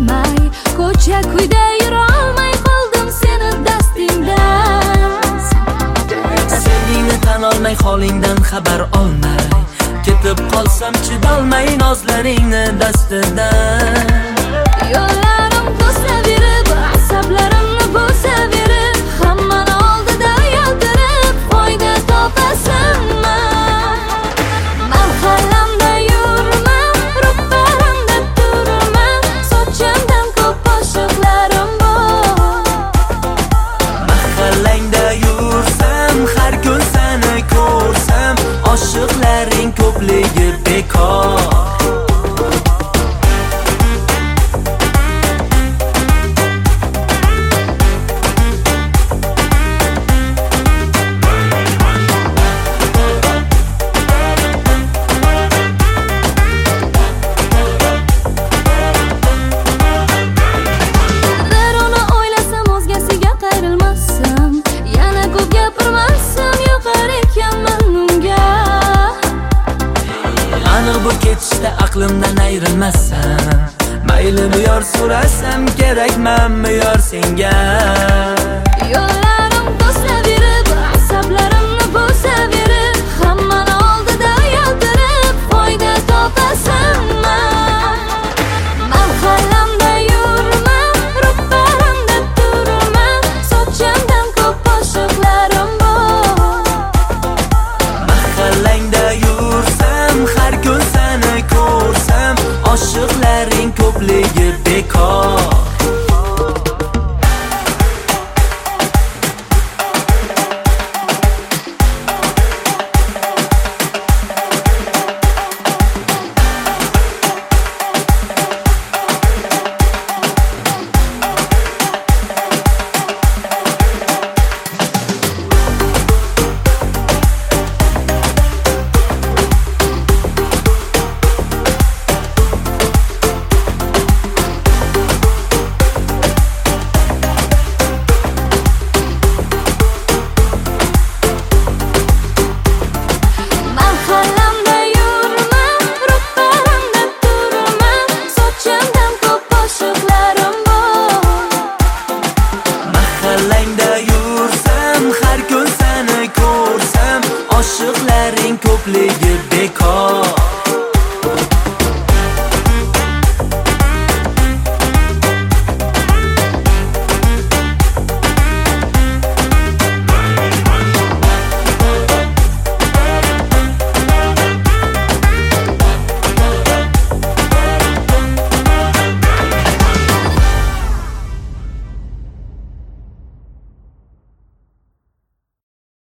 bilmay, ko'cha kuyda yurolmay qoldim seni dastingdan. Sevgingni tan olmay, holingdan xabar olmay, ketib qolsam chidolmay nozlaringni dastidan. Yo'llarim to'saverib, asablarimni bo'saverib, hammani oldida yaltirib, foyda topasanmi? Mahallamda yurman, ro'paramda turman, sochimdan ko'p oshiqlarim bor. Mahallangda yursam, har kun seni ko'rsam, oshiqlaring ko'pligi bekor. Ketishda aqlimdan ayrilmasam, maylimi yor so'rasam, kerakmanmi yor senga? Yo'llarim to'saverib, asablarimni bo'saverib, hammani oldida yaltirib, foyda topasanmi? Mahallamda yurman, ro'paramda turman, sochimdan ko'p oshiqlarim bor. Mahallangda yursam, har kun seni ko'rsam, oshiqlaring ko'pligi bekor. Oshiqlaring ko'pligi bekor.